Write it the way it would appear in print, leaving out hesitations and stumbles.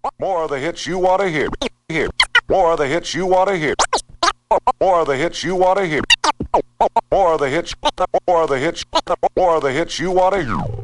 More of the hits you want to hear. More of the hits you want to hear. More of the hits you want to hear. More of the hits. More of the hits. More of the hits you want to hear.